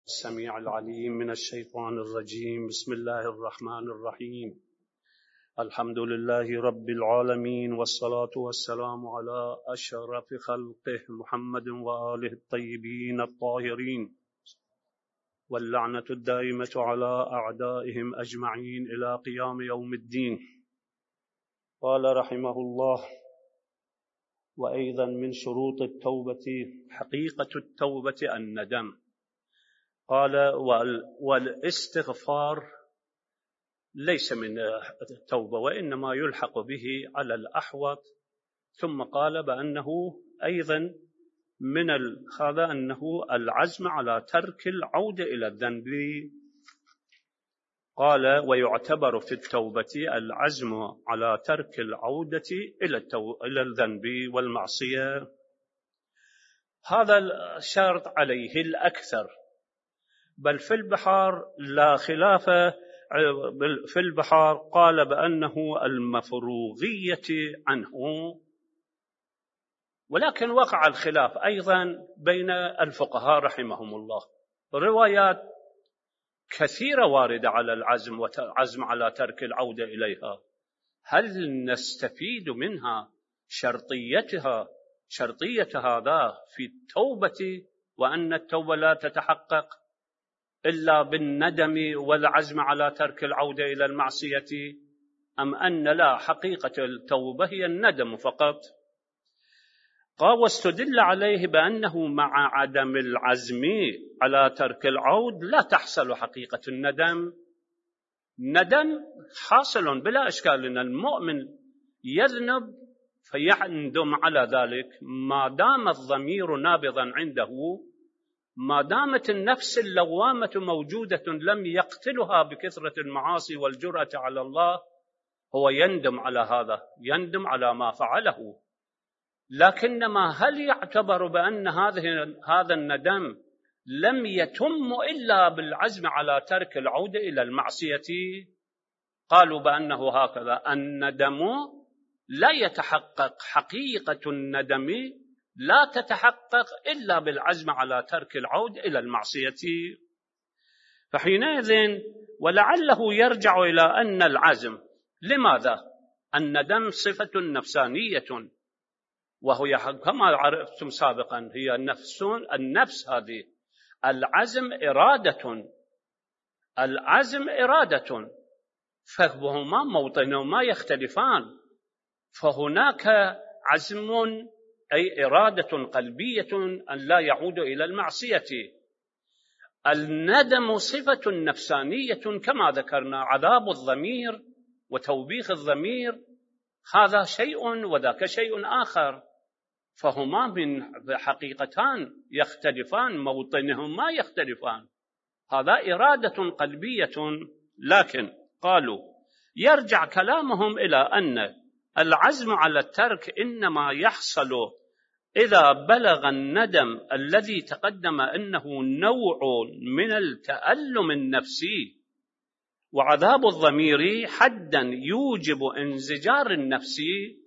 السميع العليم من الشيطان الرجيم. بسم الله الرحمن الرحيم. الحمد لله رب العالمين، والصلاة والسلام على أشرف خلقه محمد وآله الطيبين الطاهرين، واللعنة الدائمة على أعدائهم أجمعين إلى قيام يوم الدين. قال رحمه الله: وأيضا من شروط التوبة حقيقة التوبة الندم. قال: والاستغفار ليس من التوبة، وإنما يلحق به على الأحوط. ثم قال بأنه أيضا من هذا أنه العزم على ترك العودة إلى الذنب. قال: ويعتبر في التوبة العزم على ترك العودة إلى الذنب والمعصية. هذا الشرط عليه الأكثر، بل في البحار لا خلاف. في البحار قال بأنه المفروغية عنه، ولكن وقع الخلاف أيضا بين الفقهاء رحمهم الله. روايات كثيرة واردة على العزم على ترك العودة إليها. هل نستفيد منها شرطية هذا في التوبة، وأن التوبة لا تتحقق إلا بالندم والعزم على ترك العودة إلى المعصية، أم أن لا، حقيقة التوبة هي الندم فقط؟ قال: واستدل عليه بأنه مع عدم العزم على ترك العود لا تحصل حقيقة الندم. ندم حاصل بلا إشكال، أن المؤمن يذنب فيندم على ذلك ما دام الضمير نابضا عنده، ما دامت النفس اللوامة موجودة لم يقتلها بكثرة المعاصي والجرأة على الله، هو يندم على هذا، يندم على ما فعله. لكنما هل يعتبر بأن هذا الندم لم يتم إلا بالعزم على ترك العودة إلى المعصية؟ قالوا بأنه هكذا، الندم لا يتحقق، حقيقة الندم لا تتحقق إلا بالعزم على ترك العود إلى المعصية. فحينئذ ولعله يرجع إلى أن العزم، لماذا؟ الندم صفة نفسانية، وهي كما عرفتم سابقا هي النفس هذه. العزم إرادة، فهما موطنهما يختلفان. فهناك عزم أي إرادة قلبية أن لا يعود إلى المعصية. الندم صفة نفسانية كما ذكرنا، عذاب الضمير وتوبيخ الضمير، هذا شيء وذاك شيء آخر، فهما من حقيقتان يختلفان، موطنهما يختلفان. هذا إرادة قلبية. لكن قالوا يرجع كلامهم إلى أن العزم على الترك إنما يحصل إذا بلغ الندم الذي تقدم أنه نوع من التألم النفسي وعذاب الضمير حدا يوجب انزجار النفس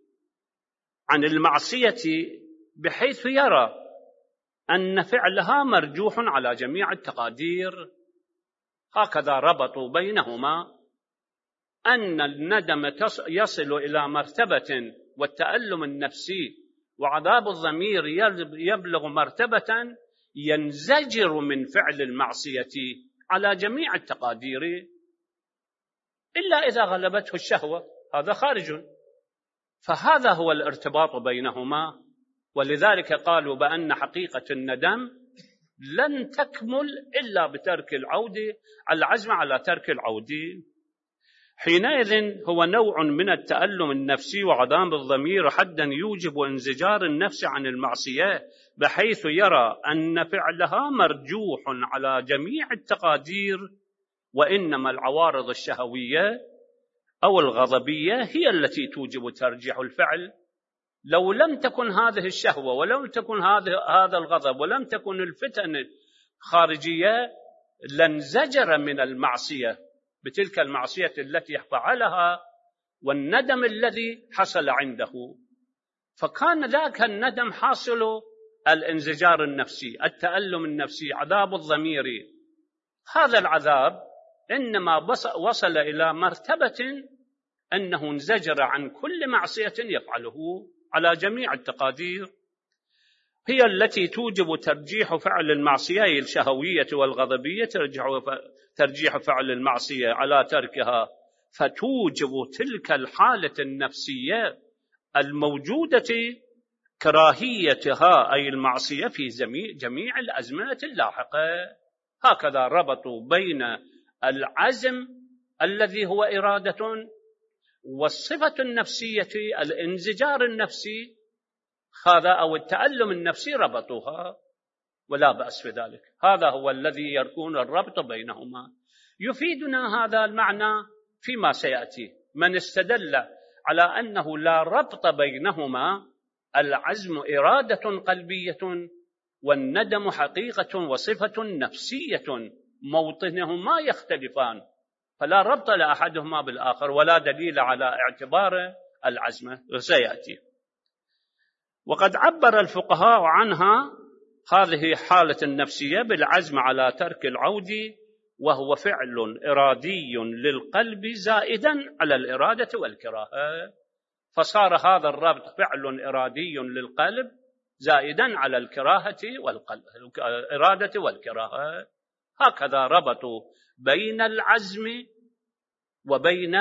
عن المعصية، بحيث يرى أن فعلها مرجوح على جميع التقادير. هكذا ربطوا بينهما، أن الندم يصل إلى مرتبة، والتألم النفسي وعذاب الضمير يبلغ مرتبة ينزجر من فعل المعصية على جميع التقادير، إلا إذا غلبته الشهوة، هذا خارج. فهذا هو الارتباط بينهما، ولذلك قالوا بأن حقيقة الندم لن تكمل إلا بترك العود، العزم على ترك العود. حينئذ هو نوع من التألم النفسي وعذاب الضمير حدا يوجب انزجار النفس عن المعصية، بحيث يرى أن فعلها مرجوح على جميع التقادير، وإنما العوارض الشهوية أو الغضبية هي التي توجب ترجيح الفعل. لو لم تكن هذه الشهوة، ولم تكن هذا الغضب، ولم تكن الفتن خارجية، لانزجر من المعصية بتلك المعصية التي فعلها والندم الذي حصل عنده. فكان ذاك الندم حاصل الانزجار النفسي، التألم النفسي، عذاب الضمير، هذا العذاب إنما وصل إلى مرتبة أنه انزجر عن كل معصية يفعله على جميع التقادير، هي التي توجب ترجيح فعل المعصية الشهوية والغضبية، ترجيح فعل المعصية على تركها، فتوجب تلك الحالة النفسية الموجودة كراهيتها أي المعصية في جميع الأزمنة اللاحقة. هكذا ربطوا بين العزم الذي هو إرادة والصفة النفسية الانزجار النفسي هذا أو التألم النفسي، ربطوها ولا بأس في ذلك. هذا هو الذي يكون الربط بينهما. يفيدنا هذا المعنى فيما سيأتي. من استدل على أنه لا ربط بينهما، العزم إرادة قلبية والندم حقيقة وصفة نفسية موطنهما يختلفان، فلا ربط لأحدهما بالآخر ولا دليل على اعتبار العزم، سيأتي. وقد عبر الفقهاء عنها هذه حالة النفسية بالعزم على ترك العود، وهو فعل إرادي للقلب زائدا على الإرادة والكراهة. فصار هذا الربط فعل إرادي للقلب زائدا على الإرادة والكراهة. هكذا ربطوا بين العزم وبين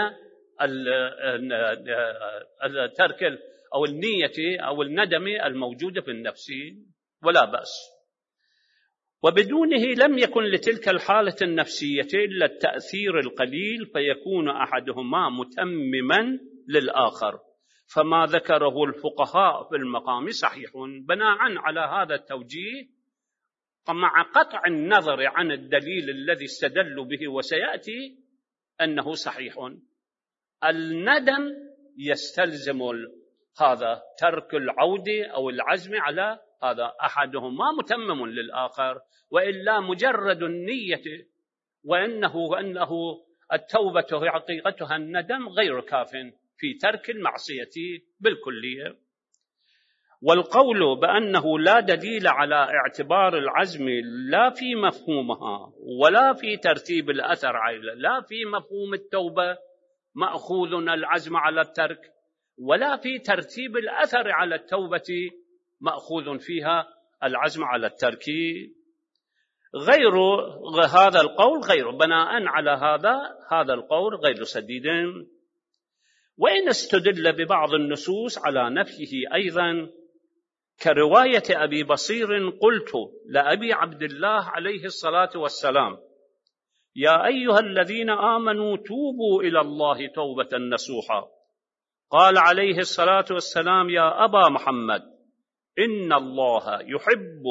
الترك أو النية أو الندم الموجود في النفس، ولا بأس. وبدونه لم يكن لتلك الحالة النفسية إلا التأثير القليل، فيكون أحدهما متمما للآخر. فما ذكره الفقهاء في المقام صحيح. بناء على هذا التوجيه مع قطع النظر عن الدليل الذي استدلوا به وسيأتي أنه صحيح، الندم يستلزم هذا ترك العود أو العزم على هذا، أحدهما متمم للآخر، وإلا مجرد النية وأنه التوبة حقيقتها الندم غير كاف في ترك المعصية بالكلية. والقول بأنه لا دليل على اعتبار العزم لا في مفهومها ولا في ترتيب الأثر، لا في مفهوم التوبة مأخوذ العزم على الترك، ولا في ترتيب الأثر على التوبة مأخوذ فيها العزم على الترك. غير هذا القول غير بناء على هذا القول غير سديد. وإن استدل ببعض النصوص على نفيه أيضا كرواية أبي بصير قلت لأبي عبد الله عليه الصلاة والسلام: يا أيها الذين آمنوا توبوا إلى الله توبة نصوحا. قال عليه الصلاة والسلام: يا أبا محمد، إن الله يحب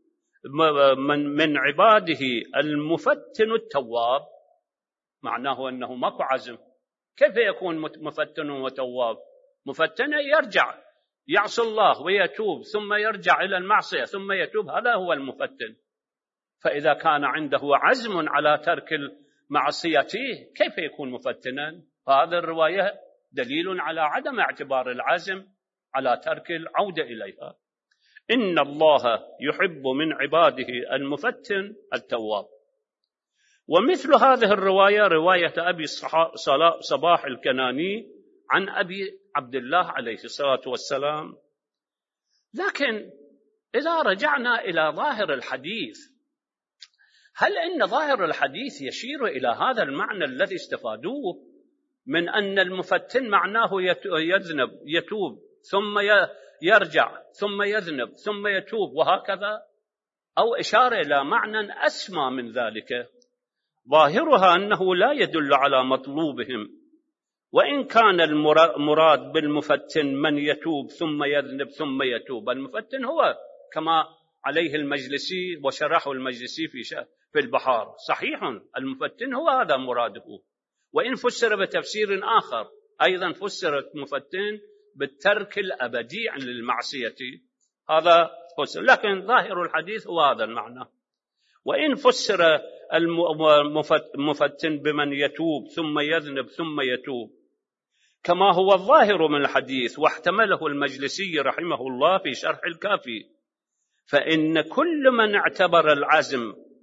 من عباده المفتن التواب. معناه أنه ماكو عزم. كيف يكون مفتن وتواب؟ مفتن يرجع يعصي الله ويتوب ثم يرجع إلى المعصية ثم يتوب، هذا هو المفتن. فإذا كان عنده عزم على ترك المعصية كيف يكون مفتنا؟ فهذه الرواية دليل على عدم اعتبار العزم على ترك العودة إليها. إن الله يحب من عباده المفتن التواب. ومثل هذه الرواية رواية أبي صباح الكناني عن أبي عبد الله عليه الصلاة والسلام. لكن إذا رجعنا إلى ظاهر الحديث، هل إن ظاهر الحديث يشير إلى هذا المعنى الذي استفادوه من أن المفتن معناه يذنب يتوب ثم يرجع ثم يذنب ثم يتوب وهكذا، أو إشارة إلى معنى أسمى من ذلك؟ ظاهرها أنه لا يدل على مطلوبهم، وإن كان المراد بالمفتن من يتوب ثم يذنب ثم يتوب. المفتن هو كما عليه المجلسي وشرحه المجلسي في البحار، صحيح المفتن هو هذا مراده. وإن فسر بتفسير آخر أيضا فسرت مفتن بالترك الأبدي عن المعصية، هذا فسر، لكن ظاهر الحديث هو هذا المعنى. وإن فسر المفتن بمن يتوب ثم يذنب ثم يتوب كما هو الظاهر من الحديث واحتمله المجلسي رحمه الله في شرح الكافي، فإن كل من اعتبر العزم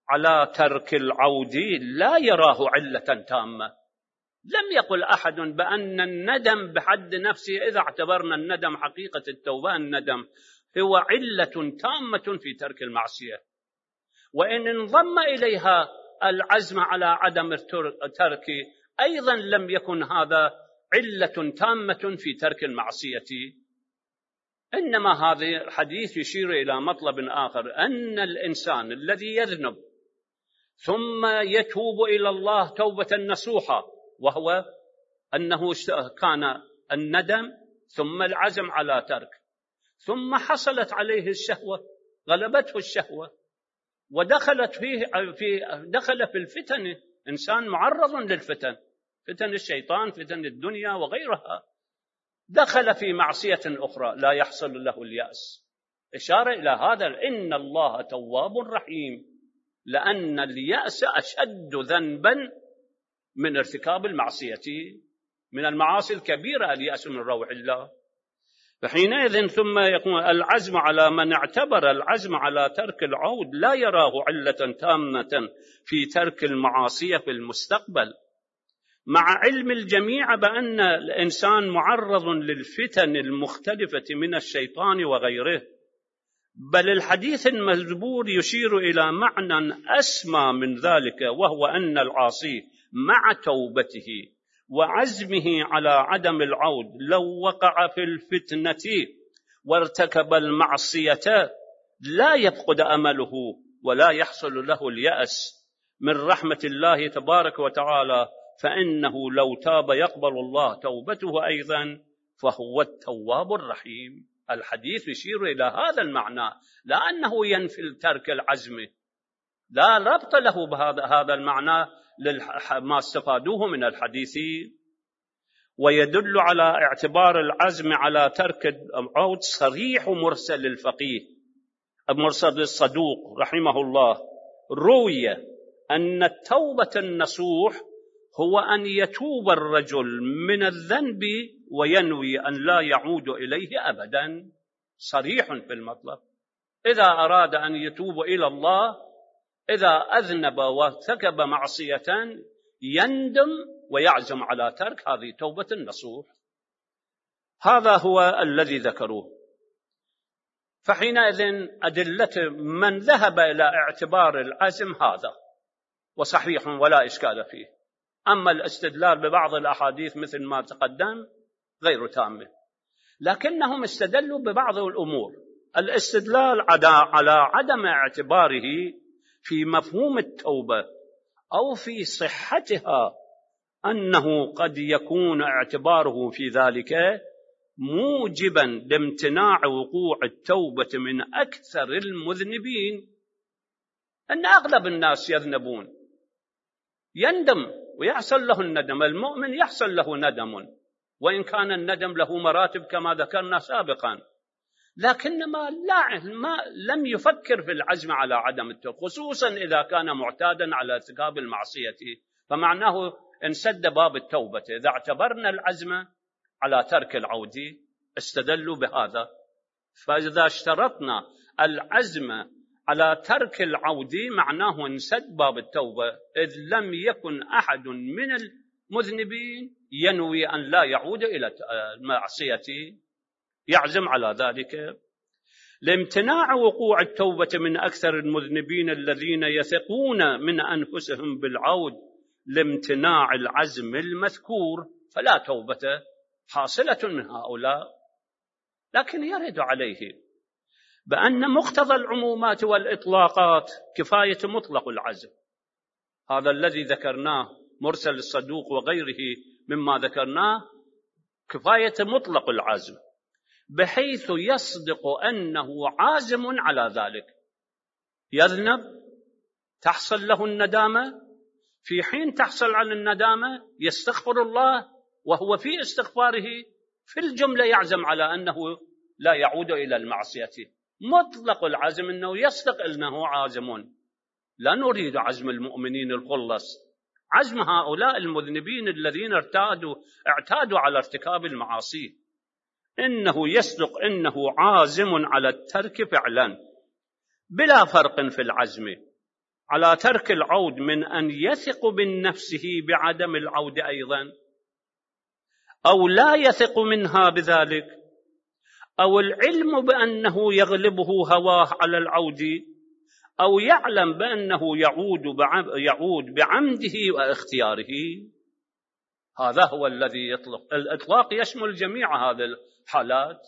على ترك العود لا يراه علة تامة. لم يقل أحد بأن الندم بحد نفسه، إذا اعتبرنا الندم حقيقة التوبة، الندم هو علة تامة في ترك المعصية، وإن انضم إليها العزم على عدم الترك أيضا لم يكن هذا علة تامة في ترك المعصية. إنما هذا الحديث يشير إلى مطلب آخر، أن الإنسان الذي يذنب ثم يتوب إلى الله توبة نصوحة، وهو أنه كان الندم ثم العزم على ترك، ثم حصلت عليه الشهوة، غلبته الشهوة ودخل في الفتن. إنسان معرض للفتن، فتن الشيطان، فتن الدنيا وغيرها، دخل في معصية أخرى، لا يحصل له اليأس. إشارة إلى هذا، إن الله تواب رحيم، لأن اليأس أشد ذنبا من ارتكاب المعصية، من المعاصي الكبيرة اليأس من روح الله. فحينئذ ثم يكون العزم على من اعتبر العزم على ترك العود لا يراه علة تامة في ترك المعاصي في المستقبل، مع علم الجميع بأن الإنسان معرض للفتن المختلفة من الشيطان وغيره. بل الحديث المذكور يشير إلى معنى أسمى من ذلك، وهو أن العاصي مع توبته وعزمه على عدم العود لو وقع في الفتنة وارتكب المعصية لا يفقد أمله ولا يحصل له اليأس من رحمة الله تبارك وتعالى، فإنه لو تاب يقبل الله توبته أيضا، فهو التواب الرحيم. الحديث يشير إلى هذا المعنى، لا أنه ينفي ترك العزم، لا ربط له بهذا المعنى ما استفادوه من الحديث. ويدل على اعتبار العزم على ترك العود صريح مرسل الفقيه مرسل الصدوق رحمه الله، روي أن التوبة النصوح هو أن يتوب الرجل من الذنب وينوي أن لا يعود إليه أبدا، صريح في المطلب. إذا أراد أن يتوب إلى الله، إذا أذنب وارتكب معصية يندم ويعزم على ترك، هذه توبة النصوح. هذا هو الذي ذكروه. فحينئذ أدلة من ذهب إلى اعتبار العزم هذا وصحيح ولا إشكال فيه. أما الاستدلال ببعض الأحاديث مثل ما تقدم غير تام، لكنهم استدلوا ببعض الأمور. الاستدلال على عدم اعتباره في مفهوم التوبة أو في صحتها، أنه قد يكون اعتباره في ذلك موجبا لامتناع وقوع التوبة من أكثر المذنبين. أن أغلب الناس يذنبون، يندم ويحصل له الندم، المؤمن يحصل له ندم، وإن كان الندم له مراتب كما ذكرنا سابقا، لكن ما لم يفكر في العزم على عدم التوبة، خصوصا إذا كان معتادا على ارتكاب المعصية، فمعناه انسد باب التوبة. إذا اعتبرنا العزم على ترك العود استدلوا بهذا. فإذا اشترطنا العزم على ترك العود معناه انسد باب التوبة، إذ لم يكن أحد من المذنبين ينوي أن لا يعود إلى المعصية، يعزم على ذلك. لامتناع وقوع التوبة من أكثر المذنبين الذين يثقون من أنفسهم بالعود لامتناع العزم المذكور، فلا توبة حاصلة من هؤلاء. لكن يرد عليه بأن مقتضى العمومات والإطلاقات كفاية مطلق العزم، هذا الذي ذكرناه مرسل الصدوق وغيره مما ذكرناه، كفاية مطلق العزم بحيث يصدق أنه عازم على ذلك. يذنب تحصل له الندامة، في حين تحصل على الندامة يستغفر الله، وهو في استغفاره في الجملة يعزم على أنه لا يعود إلى المعصية. مطلق العزم أنه يصدق أنه عازم. لا نريد عزم المؤمنين الخلص، عزم هؤلاء المذنبين الذين اعتادوا على ارتكاب المعاصي، إنه يصدق إنه عازم على الترك فعلا بلا فرق في العزم. على ترك العود من أن يثق من نفسه بعدم العود أيضا، أو لا يثق منها بذلك، أو العلم بأنه يغلبه هواه على العود، أو يعلم بأنه يعود بعمده واختياره. هذا هو الذي يطلق. الإطلاق يشمل جميع هذه الحالات،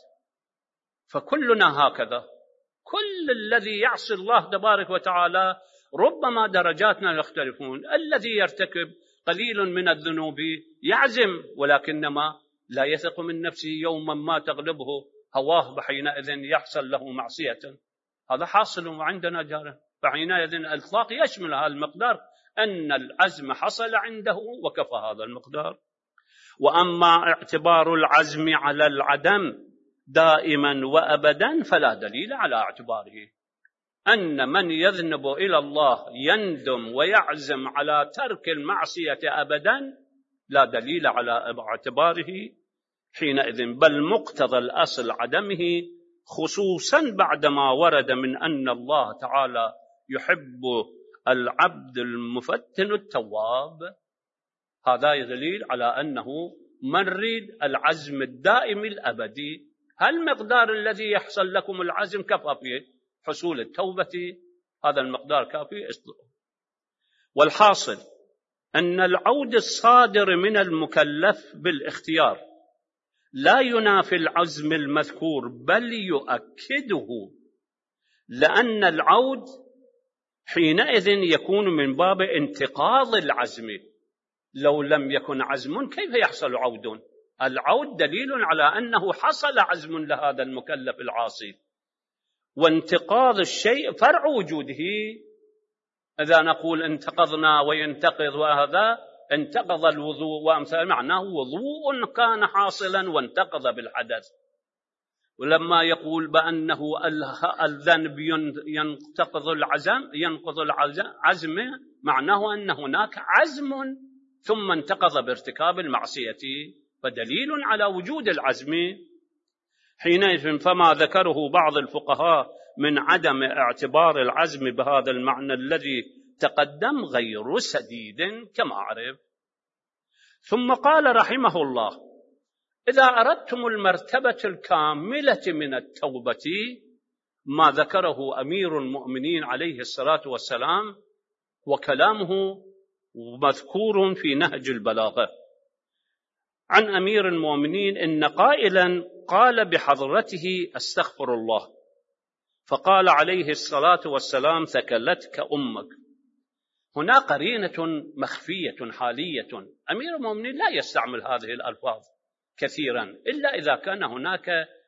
فكلنا هكذا. كل الذي يعصي الله تبارك وتعالى ربما درجاتنا يختلفون. الذي يرتكب قليل من الذنوب يعزم، ولكنما لا يثق من نفسه، يوما ما تغلبه هواه فحينئذ يحصل له معصية. هذا حاصل عندنا جاره. فحينئذ الإطلاق يشمل هذا المقدار، أن العزم حصل عنده وكفى هذا المقدار. وأما اعتبار العزم على العدم دائما وأبدا فلا دليل على اعتباره. أن من يذنب إلى الله يندم ويعزم على ترك المعصية أبدا لا دليل على اعتباره حينئذ، بل مقتضى الأصل عدمه، خصوصا بعدما ورد من أن الله تعالى يحب العبد المفتن التواب. هذا دليل على أنه من يريد العزم الدائم الأبدي، هالمقدار الذي يحصل لكم العزم كفى في حصول التوبة، هذا المقدار كافي. والحاصل أن العود الصادر من المكلف بالاختيار لا ينافي العزم المذكور بل يؤكده، لأن العود حينئذ يكون من باب انتقاض العزم. لو لم يكن عزم كيف يحصل عود؟ العود دليل على أنه حصل عزم لهذا المكلف العاصي، وانتقاض الشيء فرع وجوده. إذا نقول انتقضنا وينتقض، وهذا انتقض الوضوء وأمثال، معناه وضوء كان حاصلا وانتقض بالحدث. ولما يقول بأنه الذنب ينقض العزم، معناه أن هناك عزم ثم انتقض بارتكاب المعصية، فدليل على وجود العزم. حينئذ فما ذكره بعض الفقهاء من عدم اعتبار العزم بهذا المعنى الذي تقدم غير سديد كما عرف. ثم قال رحمه الله: إذا أردتم المرتبة الكاملة من التوبة، ما ذكره أمير المؤمنين عليه الصلاة والسلام، وكلامه مذكور في نهج البلاغة عن أمير المؤمنين إن قائلا قال بحضرته: استغفر الله، فقال عليه الصلاة والسلام: ثكلتك أمك. هنا قرينة مخفية حالية. أمير المؤمنين لا يستعمل هذه الألفاظ كثيرا إلا إذا كان هناك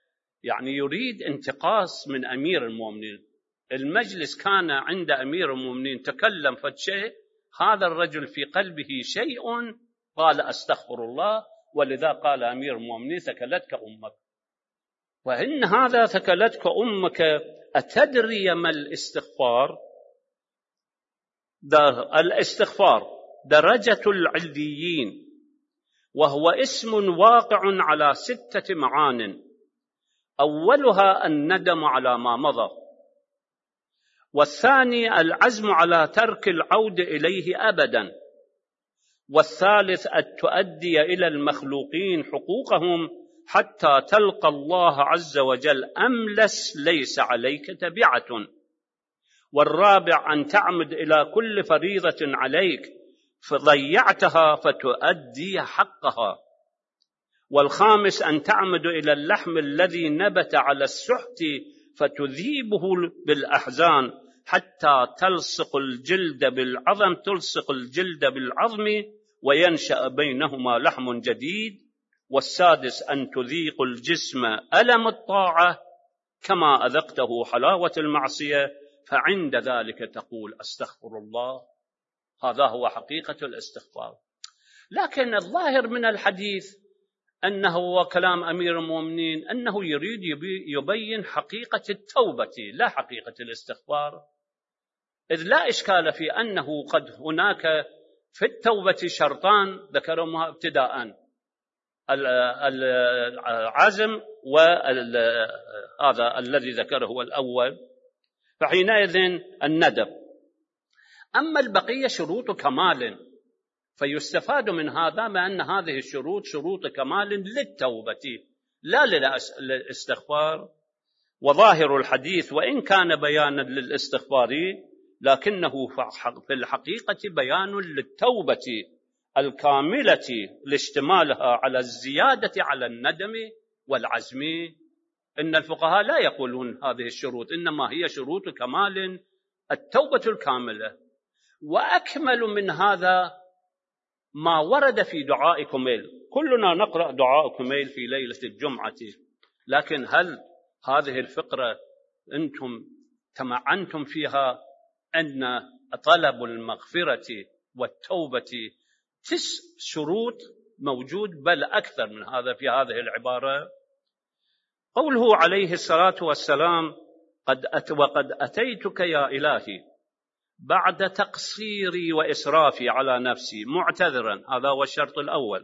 يريد انتقاص من أمير المؤمنين. المجلس كان عند أمير المؤمنين تكلم فشيء، هذا الرجل في قلبه شيء قال استغفر الله، ولذا قال أمير المؤمنين: ثكلتك أمك. وإن هذا ثكلتك أمك، أتدري ما الاستغفار؟ الاستغفار درجة العليين، وهو اسم واقع على 6 معان. أولها الندم على ما مضى، والثاني العزم على ترك العود إليه أبدا، والثالث أن تؤدي إلى المخلوقين حقوقهم حتى تلقى الله عز وجل أملس ليس عليك تبعة، والرابع أن تعمد إلى كل فريضة عليك فضيعتها فتؤدي حقها، والخامس أن تعمد إلى اللحم الذي نبت على السحت فتذيبه بالأحزان حتى تلصق الجلد بالعظم وينشأ بينهما لحم جديد، والسادس أن تذيق الجسم ألم الطاعة كما أذقته حلاوة المعصية، فعند ذلك تقول استغفر الله. هذا هو حقيقة الاستغفار. لكن الظاهر من الحديث أنه وكلام أمير المؤمنين أنه يريد يبين حقيقة التوبة لا حقيقة الاستغفار، إذ لا إشكال في أنه قد هناك في التوبة شرطان ذكرهما ابتداءً: العزم وهذا الذي ذكره الأول، فحينئذ الندم. أما البقية شروط كمال، فيستفاد من هذا بأن هذه الشروط شروط كمال للتوبة لا للاستغفار. وظاهر الحديث وإن كان بيانا للاستغفار لكنه في الحقيقة بيان للتوبة الكاملة لاشتمالها على الزيادة على الندم والعزم. إن الفقهاء لا يقولون هذه الشروط، إنما هي شروط كمال التوبة الكاملة. وأكمل من هذا ما ورد في دعاء كميل. كلنا نقرأ دعاء كميل في ليلة الجمعة، لكن هل هذه الفقرة أنتم تمعنتم فيها أن طلب المغفرة والتوبة 9 شروط موجود، بل أكثر من هذا في هذه العبارة. قوله عليه الصلاة والسلام وقد أتيتك يا إلهي بعد تقصيري وإسرافي على نفسي معتذرا، هذا هو الشرط الأول،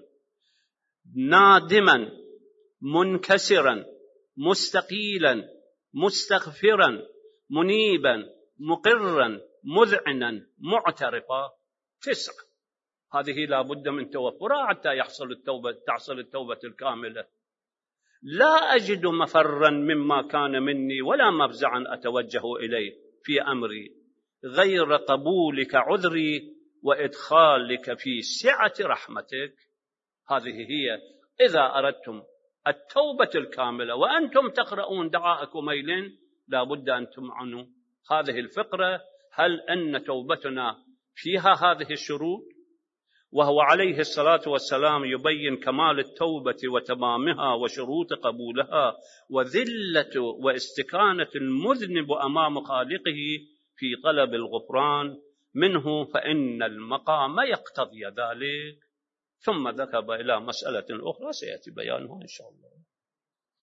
نادما منكسرا مستقيلا مستغفرا منيبا مقرا مذعنا معترفا. 9 هذه لا بد من توفرها حتى تحصل التوبة الكاملة. لا أجد مفرا مما كان مني ولا مفزعا أتوجه إليه في أمري غير قبولك عذري وإدخالك في سعة رحمتك. هذه هي إذا أردتم التوبة الكاملة وأنتم تقرؤون دعاء كميل لا بد أن تمعنوا هذه الفقرة، هل أن توبتنا فيها هذه الشروط؟ وهو عليه الصلاة والسلام يبين كمال التوبة وتمامها وشروط قبولها وذلة واستكانة المذنب أمام خالقه في طلب الغفران منه، فإن المقام يقتضي ذلك. ثم ذهب إلى مسألة أخرى سيأتي بيانها إن شاء الله.